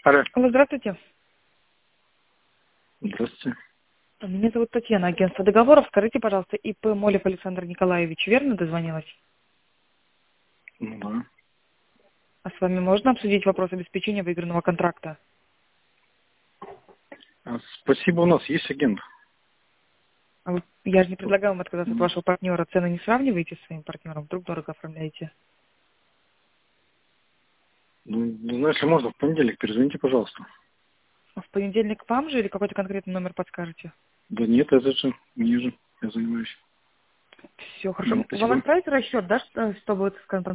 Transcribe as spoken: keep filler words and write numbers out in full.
Алло. Алло, здравствуйте. Здравствуйте. Меня зовут Татьяна, агентство договоров. Скажите, пожалуйста, ИП Молев Александр Николаевич, верно дозвонилась? Ну да. А с вами можно обсудить вопрос обеспечения выигранного контракта? А, Спасибо, у нас есть агент. А вот я же не предлагаю вам отказаться от М, вашего партнера. Цены не сравниваете с своим партнером? Вдруг дорого оформляете? Ну, ну, ну, если можно, в понедельник перезвоните, пожалуйста. А в понедельник к вам же или какой-то конкретный номер подскажете? Да нет, это же, мне же, я занимаюсь. Все, хорошо. М, Вам Спасибо. отправить расчет, да, что- чтобы, скажем,